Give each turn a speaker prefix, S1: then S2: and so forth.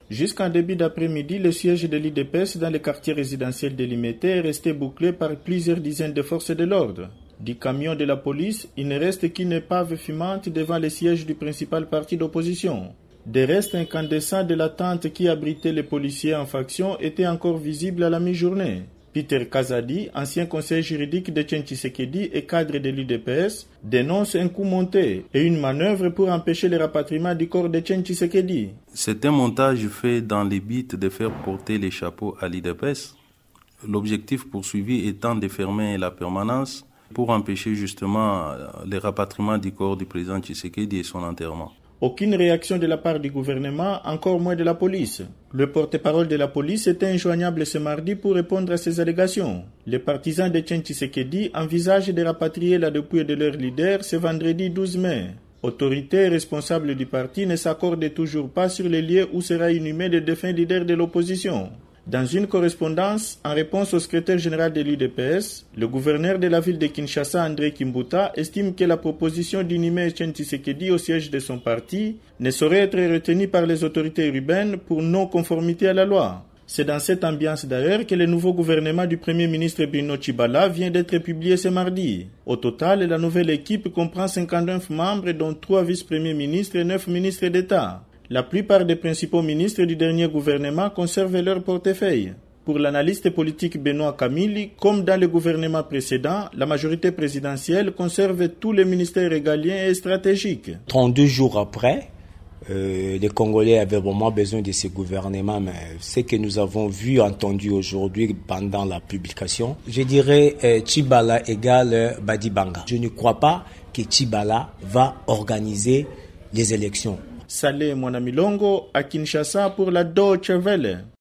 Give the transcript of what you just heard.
S1: Jusqu'en début d'après-midi, le siège de l'UDPS dans le quartier résidentiel de Limete est resté bouclé par plusieurs dizaines de forces de l'ordre. Du camion de la police, il ne reste qu'une épave fumante devant le siège du principal parti d'opposition. Des restes incandescents de la tente qui abritait les policiers en faction étaient encore visibles à la mi-journée. Peter Kazadi, ancien conseiller juridique de Etienne Tshisekedi et cadre de l'UDPS, dénonce un coup monté et une manœuvre pour empêcher le rapatriement du corps de Etienne Tshisekedi.
S2: C'est un montage fait dans le but de faire porter les chapeaux à l'UDPS. L'objectif poursuivi étant de fermer la permanence pour empêcher justement le rapatriement du corps du président Tshisekedi et son enterrement.
S1: Aucune réaction de la part du gouvernement, encore moins de la police. Le porte-parole de la police était injoignable ce mardi pour répondre à ces allégations. Les partisans de Etienne Tshisekedi envisagent de rapatrier la dépouille de leur leader ce vendredi 12 mai. Autorités et responsables du parti ne s'accordent toujours pas sur les lieux où sera inhumé le défunt leader de l'opposition. Dans une correspondance, en réponse au secrétaire général de l'UDPS, le gouverneur de la ville de Kinshasa, André Kimbuta, estime que la proposition d'inhumer Etienne Tshisekedi au siège de son parti ne saurait être retenue par les autorités urbaines pour non-conformité à la loi. C'est dans cette ambiance d'ailleurs que le nouveau gouvernement du Premier ministre Bruno Tshibala vient d'être publié ce mardi. Au total, la nouvelle équipe comprend 59 membres, dont 3 vice-premiers ministres et 9 ministres d'État. La plupart des principaux ministres du dernier gouvernement conservent leur portefeuille. Pour l'analyste politique Benoît Kamili, comme dans le gouvernement précédent, la majorité présidentielle conserve tous les ministères régaliens et stratégiques.
S3: 32 jours après, les Congolais avaient vraiment besoin de ce gouvernement, mais ce que nous avons vu, entendu aujourd'hui pendant la publication, je dirais Tshibala égale Badibanga. Je ne crois pas que Tshibala va organiser les élections.
S1: Saleh Mwanamilongo à Kinshasa pour la Deutsche Welle.